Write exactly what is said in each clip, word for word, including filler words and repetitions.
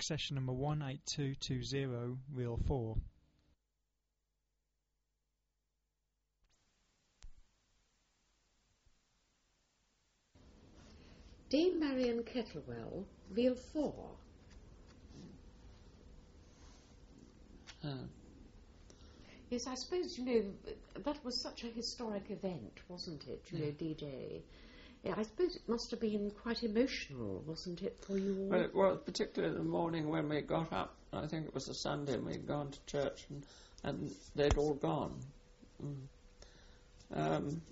session number one eight two two zero, reel four. Dame Marion Kettlewell, reel four. Uh, Yes, I suppose, you know, that was such a historic event, wasn't it, you Yeah. know, D-Day? Yeah, I suppose it must have been quite emotional, wasn't it, for you all? well, it was particularly the morning when we got up. I think it was a Sunday, and we'd gone to church, and, and they'd all gone. Mm. Um,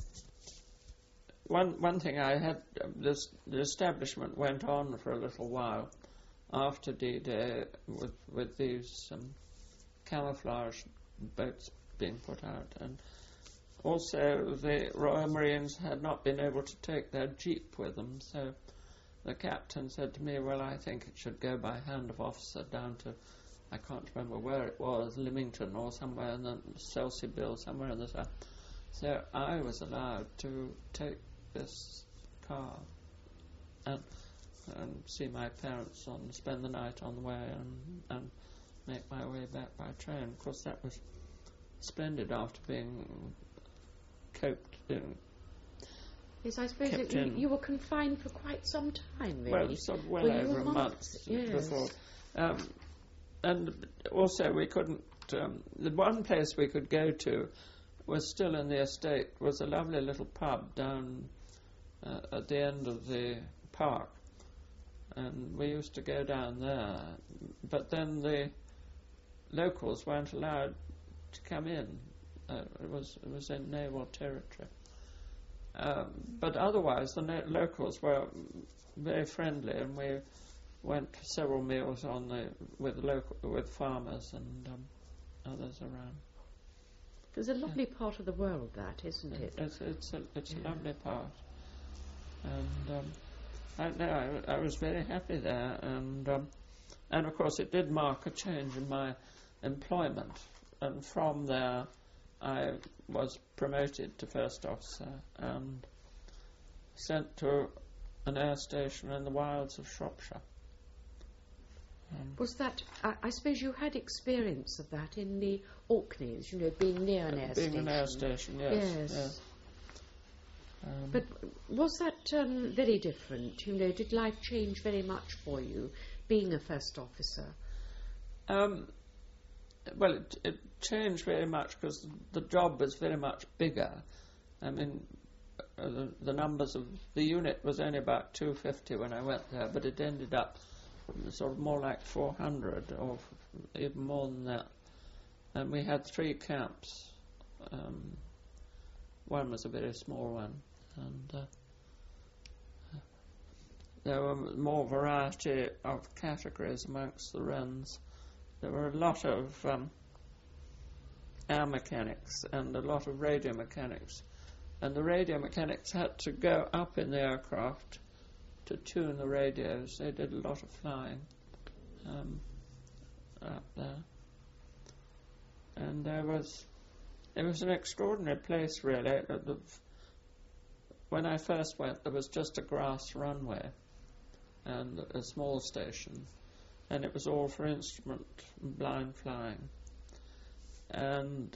one one thing I had, uh, this, the establishment went on for a little while after D-Day with, with these um, camouflage boats being put out, and also the Royal Marines had not been able to take their jeep with them, so the captain said to me, well, I think it should go by hand of officer down to, I can't remember where it was, Lymington or somewhere in the Selseybill, somewhere in the south. So I was allowed to take this car and, and see my parents on, spend the night on the way, and, and make my way back by train. Of course, that was splendid after being coped in. Yes, I suppose kept it, you, in. you were confined for quite some time, really. Well, so well Were you over a month months? Yes. before. Um, and also we couldn't, um, the one place we could go to was still in the estate, was a lovely little pub down uh, at the end of the park. And we used to go down there. But then the locals weren't allowed to come in. Uh, it was it was in naval territory. Um, but otherwise, the na- locals were very friendly, and we went for several meals on the with local with farmers and um, others around. It's a lovely yeah. part of the world, that, isn't it? It's it's a it's yeah. a lovely part, and um, I, no, I, I was very happy there, and um, and of course it did mark a change in my employment, and from there I was promoted to first officer and sent to an air station in the wilds of Shropshire. Um, was that, I, I suppose you had experience of that in the Orkneys, you know, being near an air being station. Being an air station, yes. Yes. yes. Um, but was that um, very different? You know, did life change very much for you, being a first officer? Um, well, it, it changed very much because the job was very much bigger. I mean, uh, the, the numbers of the unit was only about two hundred fifty when I went there, but it ended up sort of more like four hundred or f- even more than that. And we had three camps. Um, one was a very small one, and uh, there were more variety of categories amongst the Wrens. There were a lot of um, air mechanics and a lot of radio mechanics. And the radio mechanics had to go up in the aircraft to tune the radios. They did a lot of flying um, up there. And there was, it was an extraordinary place, really. Uh, the, when I first went, there was just a grass runway and a small station. And it was all for instrument blind flying. And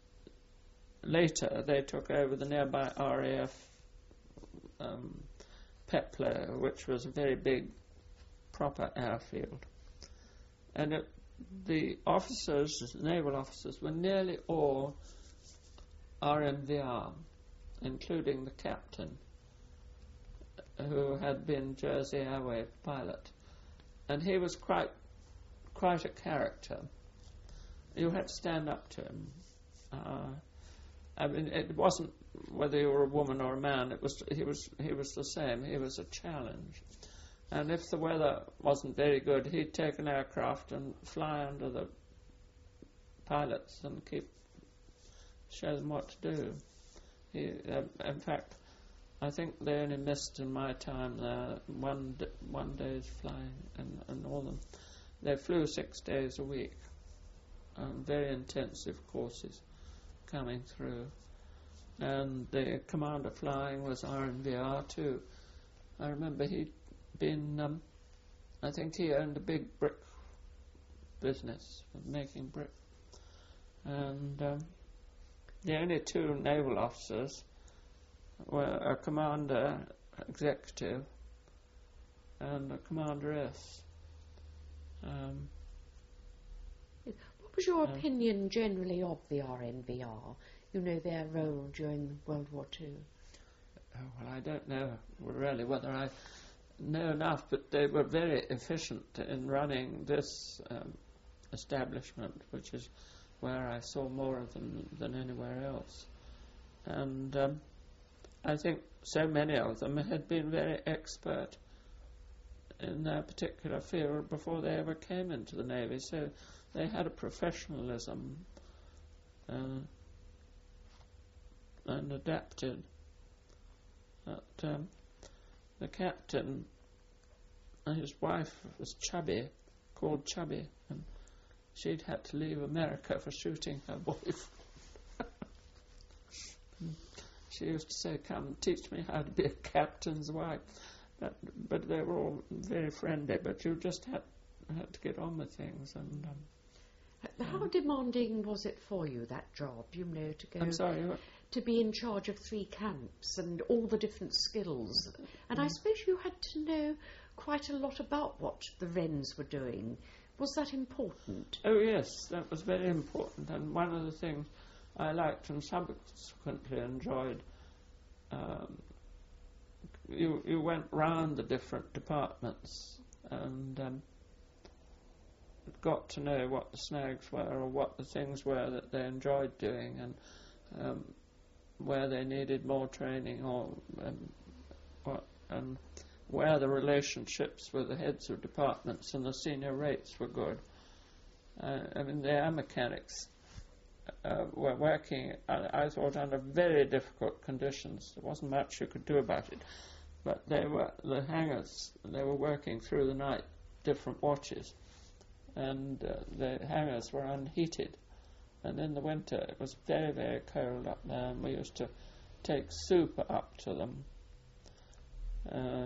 later they took over the nearby R A F um, Pepler, which was a very big, proper airfield. And it, the officers, naval officers, were nearly all R M V R, including the captain, who had been Jersey Airway pilot. And he was quite quite a character. You had to stand up to him. Uh, I mean, it wasn't whether you were a woman or a man. It was he was he was the same. He was a challenge. And if the weather wasn't very good, he'd take an aircraft and fly under the pilots and keep show them what to do. He, uh, in fact, I think they only missed in my time there one d- one day's flying, and, and all them. They flew six days a week, um, very intensive courses coming through. And the commander flying was R M V R too. I remember he'd been, um, I think he owned a big brick business of making brick. And um, the only two naval officers were a commander executive and a commanderess. Um, what was your um, opinion generally of the R N V R? You know, their role during World War Two. Oh, well, I don't know really whether I know enough, but they were very efficient in running this um, establishment, which is where I saw more of them than anywhere else. And um, I think so many of them had been very expert in their particular field before they ever came into the Navy, so they had a professionalism uh, and adapted. But, um, the captain and his wife was Chubby, called Chubby, and she'd had to leave America for shooting her boyfriend. She used to say, "Come, teach me how to be a captain's wife." But, but they were all very friendly, but you just had, had to get on with things. And um, How demanding was it for you, that job, you know, to go... I'm sorry, what? To be in charge of three camps and all the different skills? And mm. I suppose you had to know quite a lot about what the Wrens were doing. Was that important? Oh, yes, that was very important. And one of the things I liked and subsequently enjoyed, um, you, you went round the different departments and um, got to know what the snags were or what the things were that they enjoyed doing, and um, where they needed more training, or um, what, and where the relationships with the heads of departments and the senior rates were good. Uh, I mean, the air mechanics uh, were working, I, I thought, under very difficult conditions. There wasn't much you could do about it. But they were, the hangars, they were working through the night, different watches, and uh, the hangars were unheated. And in the winter it was very, very cold up there, and we used to take soup up to them uh,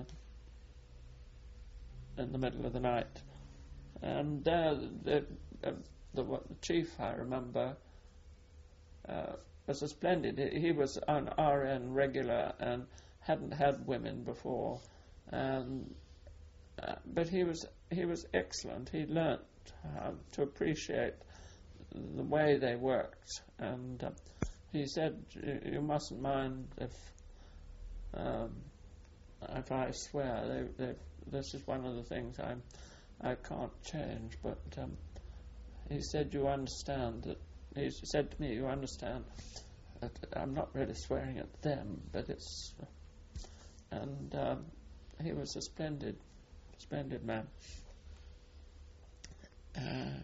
in the middle of the night. And there, the, uh, the, the chief, I remember, uh, was a splendid. He, he was an R N regular and hadn't had women before, um, uh, but he was he was excellent. He learnt uh, to appreciate the way they worked, and uh, he said, "You mustn't mind if um, if I swear. They, they, this is one of the things I I can't change." But um, he said, "You understand that." He said to me, "You understand that I'm not really swearing at them, but it's." And um, he was a splendid, splendid man. Uh,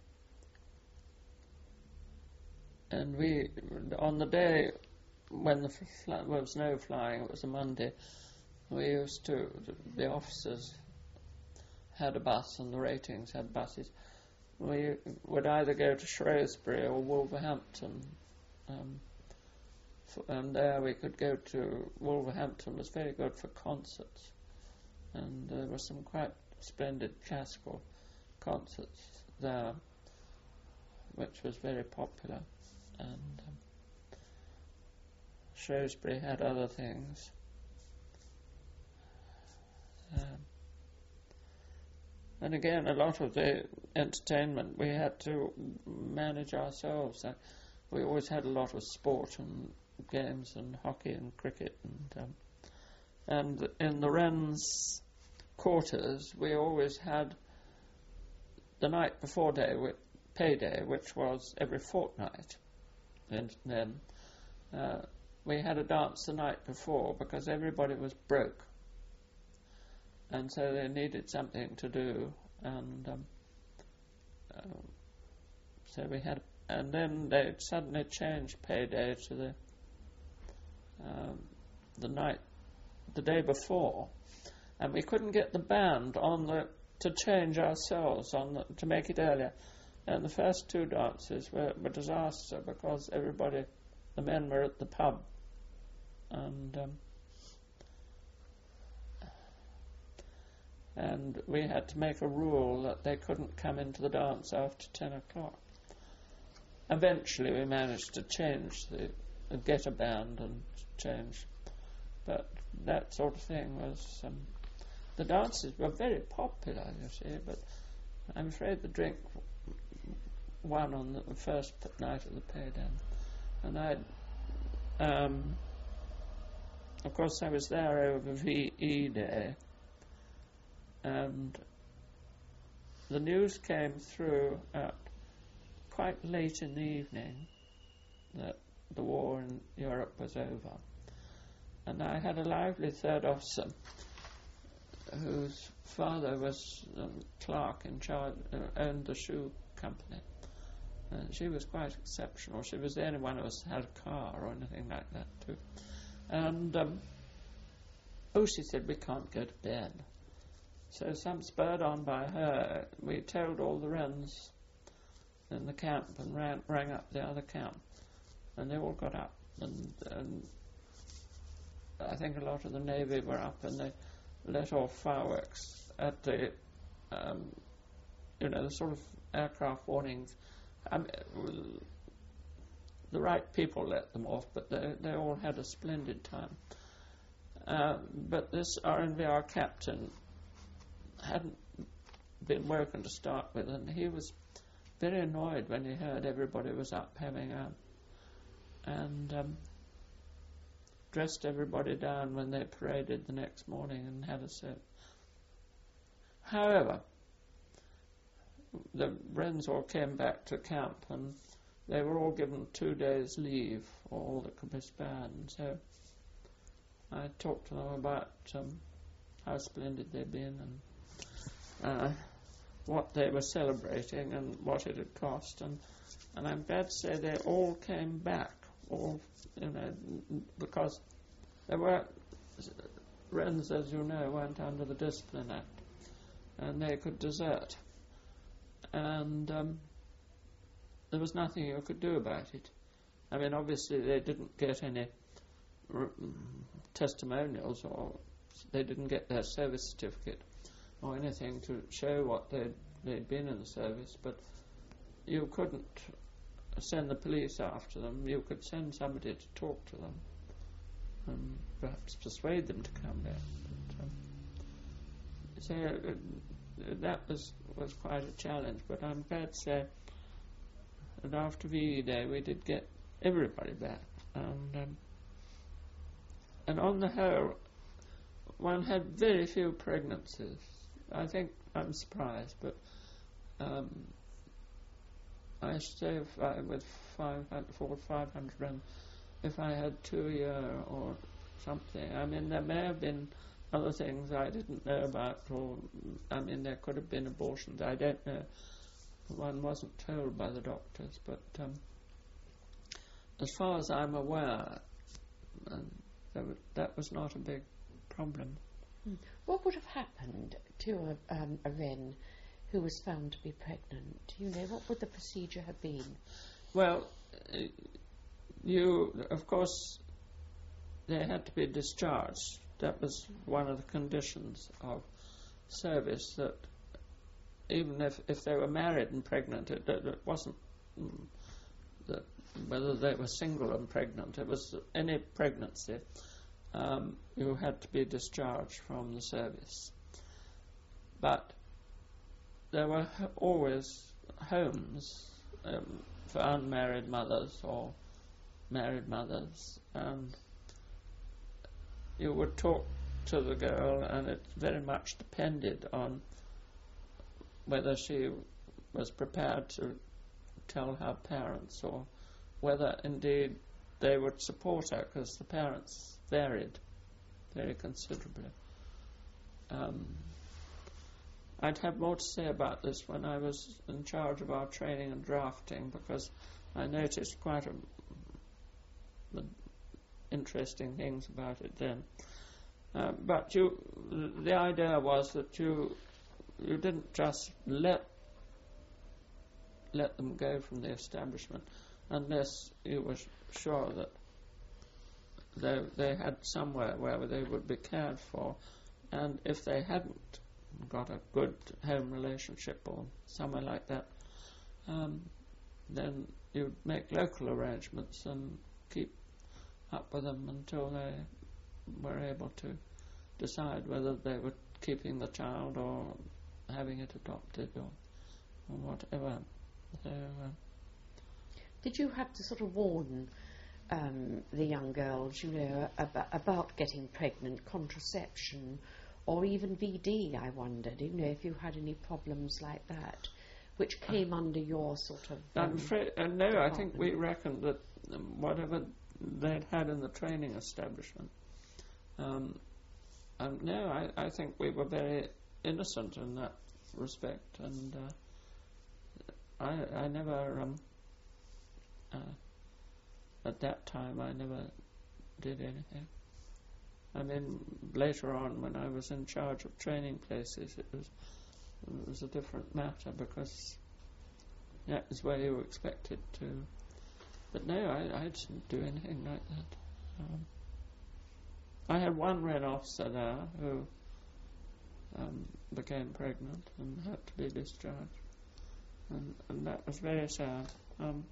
and we, on the day when the fl- there was no flying, it was a Monday, we used to, the officers had a bus and the ratings had buses. We would either go to Shrewsbury or Wolverhampton. Um, And there we could go to Wolverhampton. Was very good for concerts, and there were some quite splendid classical concerts there, which was very popular. And um, Shrewsbury had other things. Um, and again, a lot of the entertainment we had to manage ourselves. Uh, we always had a lot of sport and games and hockey and cricket, and um, and in the Wrens quarters we always had the night before day payday, which was every fortnight, and then uh, we had a dance the night before because everybody was broke, and so they needed something to do, and um, uh, so we had, and then they suddenly changed payday to the Um, the night, the day before, and we couldn't get the band on the to change ourselves on the, to make it earlier. And the first two dances were a disaster because everybody, the men were at the pub, and um, and we had to make a rule that they couldn't come into the dance after ten o'clock. Eventually we managed to change the, uh, get a band and change, but that sort of thing was, um, the dances were very popular, you see, but I'm afraid the drink won on the first night of the pay down. And I, um, of course I was there over V E Day, and the news came through at quite late in the evening that the war in Europe was over. And I had a lively third officer whose father was um, clerk in charge, uh, owned the shoe company. And she was quite exceptional. She was the only one of us who had a car or anything like that too. And, um, oh, she said, we can't go to bed. So some spurred on by her, we told all the Wrens in the camp and ran, rang up the other camp. And they all got up. And, and I think a lot of the Navy were up, and they let off fireworks at the, um, you know, the sort of aircraft warnings. I mean, the right people let them off, but they, they all had a splendid time. Uh, but this R N V R captain hadn't been woken to start with, and he was very annoyed when he heard everybody was up having a, and um, dressed everybody down when they paraded the next morning and had a set. However, the Wrens all came back to camp, and they were all given two days' leave, all that could be spared. And so I talked to them about um, how splendid they'd been, and uh, what they were celebrating, and what it had cost. And, and I'm glad to say they all came back, all, you know, because there were Wrens, as you know, went under the Discipline Act, and they could desert. And um, there was nothing you could do about it. I mean, obviously they didn't get any r- testimonials, or they didn't get their service certificate or anything to show what they'd, they'd been in the service, but you couldn't send the police after them. You could send somebody to talk to them and perhaps persuade them to come back. But, um, so uh, that was, was quite a challenge, but I'm glad to say that after V E Day we did get everybody back. And, um, and on the whole, one had very few pregnancies. I think I'm surprised, but um, I stay if I, with five hundred, four or five hundred, and if I had two a year or something. I mean, there may have been other things I didn't know about, or I mean, there could have been abortions. I don't know. One wasn't told by the doctors, but um, as far as I'm aware, um, that, w- that was not a big problem. What would have happened to a, um, a Wren who was found to be pregnant? Do you know, what would the procedure have been? Well, uh, you, of course, they had to be discharged. That was one of the conditions of service, that even if, if they were married and pregnant, it, it wasn't mm, that whether they were single and pregnant. It was any pregnancy. Um, you had to be discharged from the service. But there were h- always homes um, for unmarried mothers or married mothers, and you would talk to the girl, and it very much depended on whether she was prepared to tell her parents, or whether indeed they would support her, because the parents varied very considerably. Um, I'd have more to say about this when I was in charge of our training and drafting, because I noticed quite a, a interesting things about it then. Uh, but you, the idea was that you you didn't just let let them go from the establishment unless you were sure that they they had somewhere where they would be cared for, and if they hadn't got a good home relationship or somewhere like that, um, then you'd make local arrangements and keep up with them until they were able to decide whether they were keeping the child or having it adopted or, or whatever. So, uh, did you have to sort of warn um, the young girls, you know, about, about getting pregnant, contraception, or even V D, I wondered, you know, if you had any problems like that, which came uh, under your sort of... Um, I'm afraid, uh, no, department. I think we reckoned that um, whatever they'd had in the training establishment, um, um, no, I, I think we were very innocent in that respect, and uh, I, I never... Um, uh, at that time, I never did anything. I mean, later on, when I was in charge of training places, it was it was a different matter because that is where you were expected to. But no, I, I didn't do anything like that. Um, I had one Wren officer there who um, became pregnant and had to be discharged, and, and that was very sad. Um,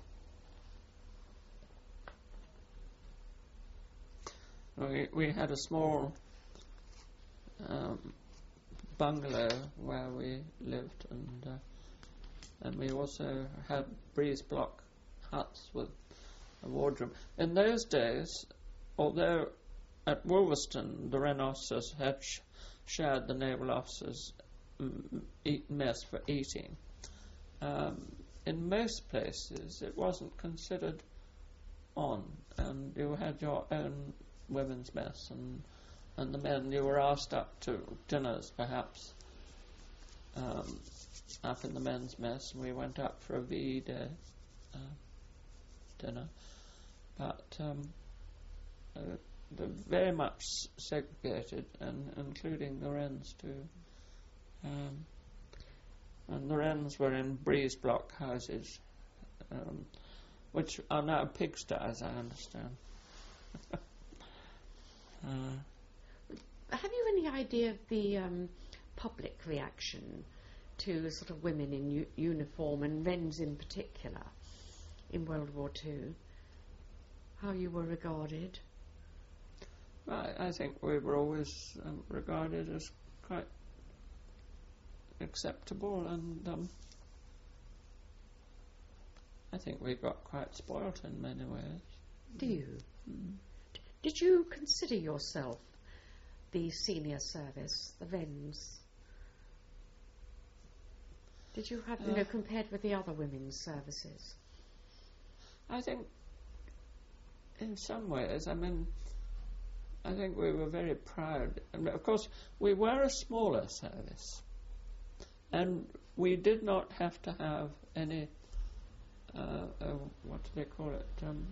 We, we had a small um, bungalow where we lived, and uh, and we also had breeze block huts with a wardrobe. In those days, although at Wolverston the Wren officers had sh- shared the naval officers' m- eat mess for eating, um, in most places it wasn't considered on, and you had your own women's mess, and and the men, you were asked up to dinners perhaps um, up in the men's mess, and we went up for a V E day uh, dinner, but um, uh, they're very much segregated, and including the Wrens too, um, and the Wrens were in breeze block houses, um, which are now pigsties, I understand. Uh, Have you any idea of the um, public reaction to sort of women in u- uniform, and Wrens in particular, in World War Two? How you were regarded? I, I think we were always um, regarded as quite acceptable, and um, I think we got quite spoilt in many ways. Do you? Mm. Did you consider yourself the senior service, the Wrens? Did you have, uh, you know, compared with the other women's services? I think, in some ways, I mean, I think we were very proud. And of course, we were a smaller service, and we did not have to have any, uh, uh, what do they call it, um,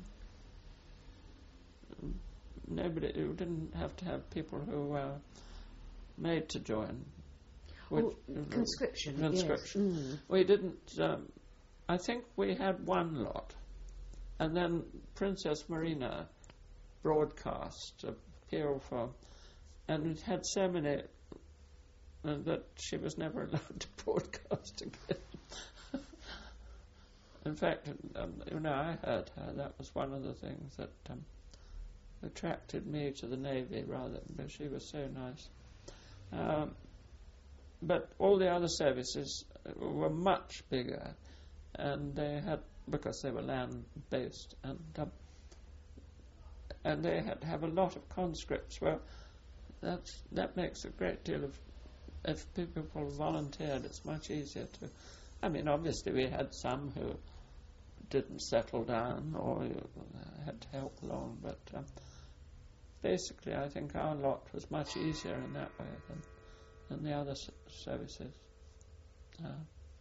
nobody, you didn't have to have people who were made to join. Which, oh, conscription, conscription. Yes. Mm. We didn't, um, I think we had one lot, and then Princess Marina broadcast a appeal for, and it had so many uh, that she was never allowed to broadcast again. In fact, um, you know, I heard her. That was one of the things that um, attracted me to the Navy, rather, because she was so nice. Um, but all the other services were much bigger, and they had, because they were land-based, and um, and they had to have a lot of conscripts. Well, that's that makes a great deal of, if people volunteered, it's much easier to. I mean, obviously we had some who didn't settle down or uh, had to help along, but um, basically I think our lot was much easier in that way than, than the other s- services. Uh,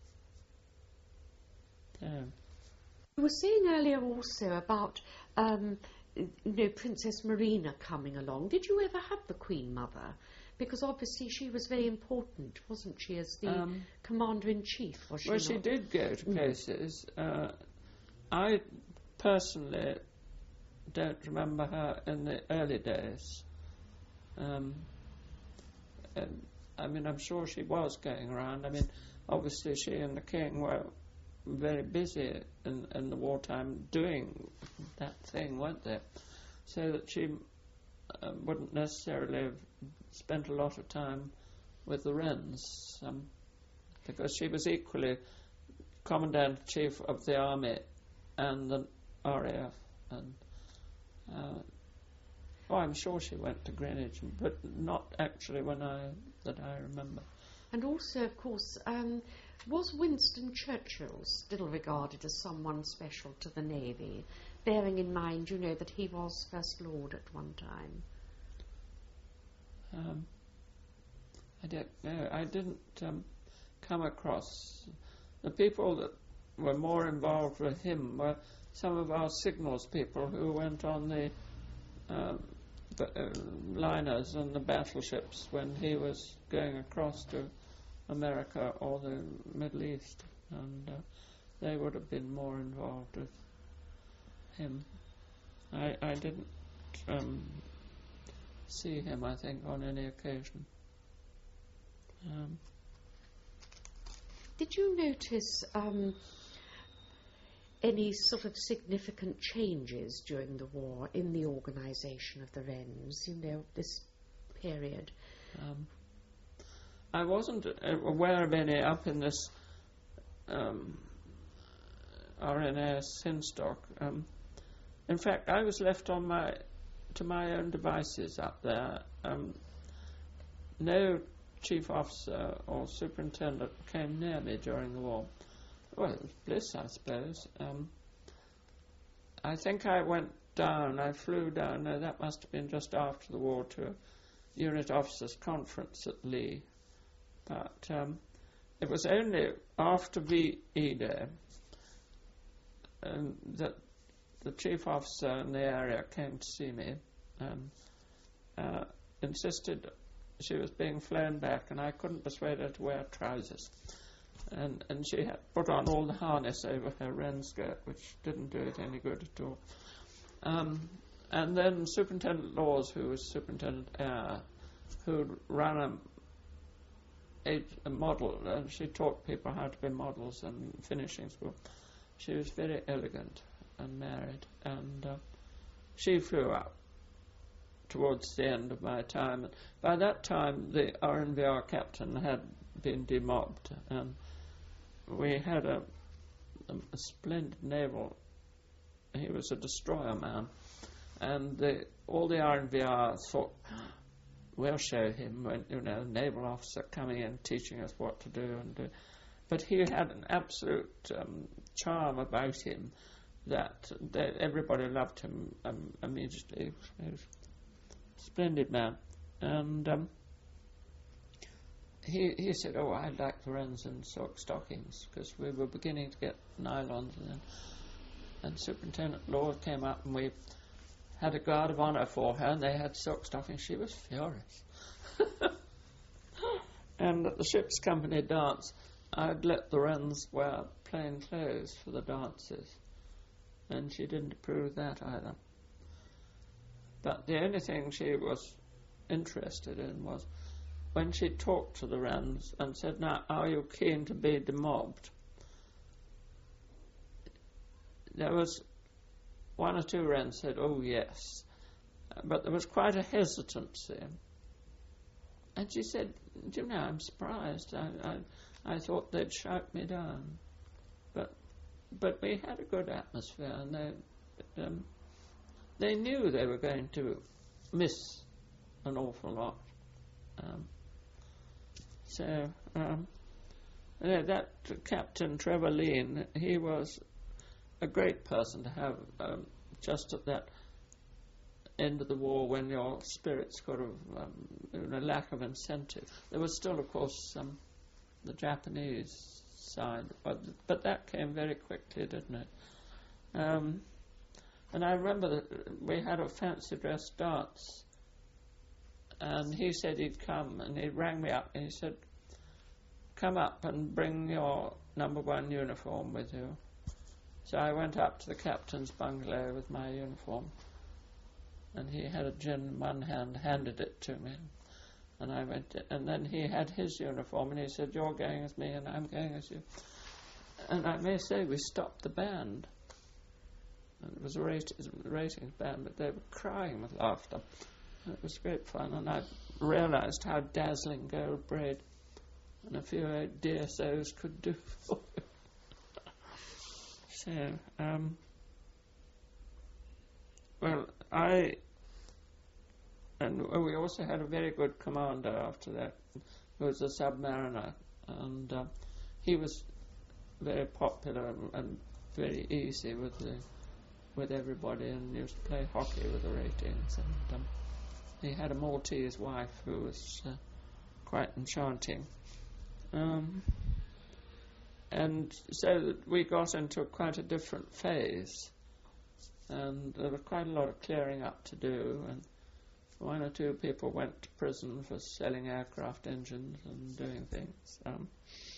yeah. You were saying earlier also about um, you know, Princess Marina coming along. Did you ever have the Queen Mother? Because obviously she was very important, wasn't she, as the um, Commander-in-Chief, was she Well, not? she did go to places. Mm. Uh, I personally don't remember her in the early days. Um, I mean, I'm sure she was going around. I mean, obviously she and the king were very busy in, in the wartime doing that thing, weren't they? So that she uh, wouldn't necessarily have spent a lot of time with the Wrens, um, because she was equally Commandant-in-Chief of the Army and the R A F. And, uh, oh, I'm sure she went to Greenwich, but not actually when I that I remember. And also, of course, um, was Winston Churchill still regarded as someone special to the Navy, bearing in mind, you know, that he was First Lord at one time? Um, I don't know. I didn't um, come across the people that were more involved with him were some of our signals people who went on the um, b- uh, liners and the battleships when he was going across to America or the Middle East, and uh, they would have been more involved with him. I, I didn't um, see him, I think, on any occasion. Um, Did you notice um, any sort of significant changes during the war in the organisation of the Wrens, you know, this period? Um, I wasn't aware of any up in this um, R N A S Hinstock. Um, in fact, I was left on my to my own devices up there. Um, no chief officer or superintendent came near me during the war. Well, it was bliss, I suppose. Um, I think I went down, I flew down, no, that must have been just after the war, to a unit officers' conference at Lee. But um, it was only after V E Day um, that the chief officer in the area came to see me and uh, insisted she was being flown back, and I couldn't persuade her to wear trousers. And and she had put on all the harness over her wren skirt, which didn't do it any good at all. Um, and then Superintendent Laws, who was Superintendent Eyre, who'd run a, a, a model, and she taught people how to be models in finishing school. She was very elegant and married, and uh, she flew up towards the end of my time. And by that time, the R N V R captain had been demobbed, and we had a, a, a splendid naval. He was a destroyer man, and the, all the R N V R thought, we'll show him, when, you know, a naval officer coming in teaching us what to do and do. But he had an absolute um, charm about him that, that everybody loved him um, immediately. He was a splendid man, and um, he he said, "Oh, I like the wrens in silk stockings," because we were beginning to get nylons, and then, and Superintendent Law came up, and we had a guard of honour for her, and they had silk stockings. She was furious. And at the ship's company dance, I'd let the wrens wear plain clothes for the dances, and she didn't approve that either. But the only thing she was interested in was when she talked to the wrens and said, "Now, are you keen to be demobbed?" There was one or two wrens said, "Oh, yes." But there was quite a hesitancy. And she said, "Do you know, I'm surprised. I, I, I thought they'd shout me down." But but we had a good atmosphere, and they, um, they knew they were going to miss an awful lot. Um, so, um, yeah, that Captain Trevor Lean, he was a great person to have um, just at that end of the war when your spirits could have, um, in a lack of incentive. There was still, of course, um, the Japanese side, but, but that came very quickly, didn't it? Um, and I remember that we had a fancy dress dance, and he said he'd come, and he rang me up, and he said, "Come up and bring your number one uniform with you." So I went up to the captain's bungalow with my uniform, and he had a gin in one hand, handed it to me. And I went, and then he had his uniform, and he said, "You're going as me, and I'm going as you." And I may say we stopped the band. And it was a ratings, ratings band, but they were crying with laughter. And it was great fun, and I realised how dazzling gold braid and a few D S Os could do for you. So, um, well, I... And we also had a very good commander after that, who was a submariner, and um, he was very popular and, and very easy with the with everybody, and used to play hockey with the ratings. And um, he had a Maltese wife who was uh, quite enchanting, um, and so we got into quite a different phase, and there was quite a lot of clearing up to do, and one or two people went to prison for selling aircraft engines and doing things. Um,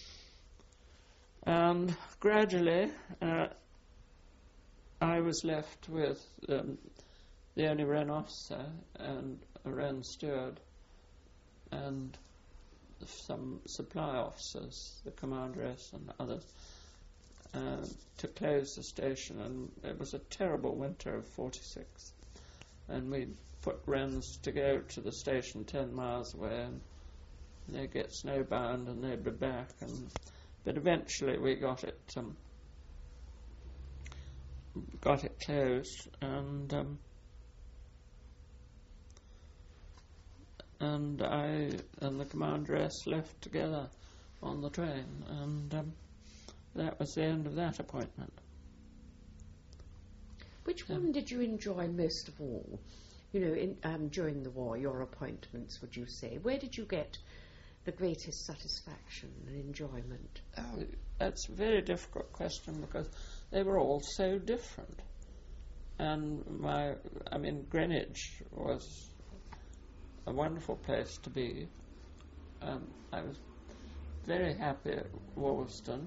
and gradually, uh, I was left with um, the only Wren officer and a Wren steward and some supply officers, the commanderess and others, uh, to close the station. And it was a terrible winter of forty-six. And we put Wrens to go to the station ten miles away, and they'd get snowbound and they'd be back. And but eventually we got it um, got it closed, and um, and I and the commanderess left together on the train, and um, that was the end of that appointment. Which one um, did you enjoy most of all? You know, in, um, during the war, your appointments, would you say? Where did you get the greatest satisfaction and enjoyment? Oh, that's a very difficult question, because they were all so different. And my, I mean, Greenwich was a wonderful place to be. Um, I was very happy at Wollaston,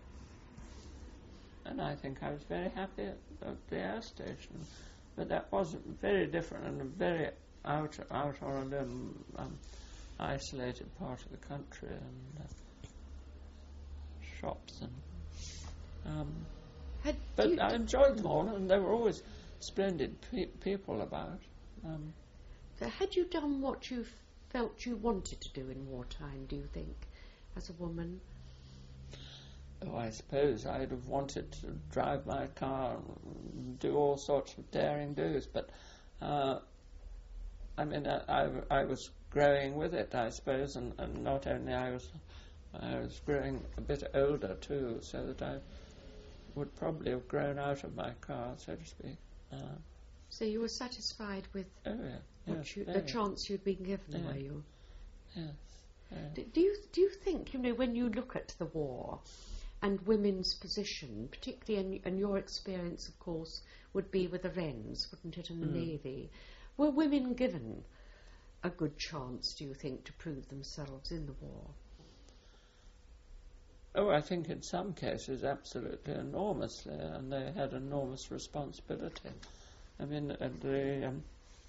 and I think I was very happy at, at the air station. But that was very different and a very out, out on a limb, um, isolated part of the country, and uh, shops and. Um, Had but I enjoyed them all, and they were always splendid pe- people about. Um, so had you done what you felt you wanted to do in wartime, do you think, as a woman? Oh, I suppose I'd have wanted to drive my car and do all sorts of daring do's, but uh, I mean, I, I, I was growing with it, I suppose, and, and not only I was, I was growing a bit older too, so that I would probably have grown out of my car, so to speak. Uh, so you were satisfied with oh yeah, what yes, you, the very. chance you'd been given, Yeah. were you? Yes. Yeah. Do, do you do you think, you know, when you look at the war and women's position, particularly, in, and your experience, of course, would be with the Wrens, wouldn't it, in the Mm. Navy, were women given a good chance, do you think, to prove themselves in the war? Oh, I think in some cases absolutely enormously, and they had enormous responsibility. I mean, uh, the um,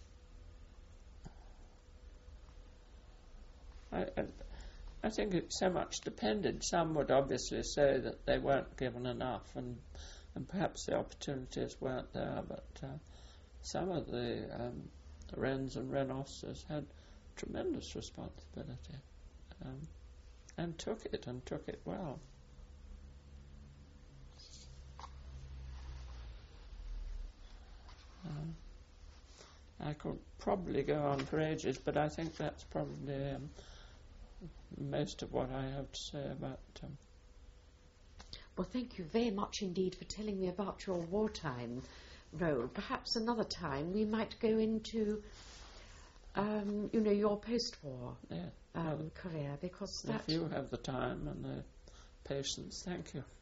I, I, I think it so much depended. Some would obviously say that they weren't given enough, and and perhaps the opportunities weren't there. But uh, some of the um, Wrens and Wren officers had tremendous responsibility. Um, And took it, and took it well. Um, I could probably go on for ages, but I think that's probably um, most of what I have to say about. Um, Well, thank you very much indeed for telling me about your wartime role. Perhaps another time we might go into, um, you know, your post-war yeah, um, well, career, because that... if you have the time and the patience, thank you.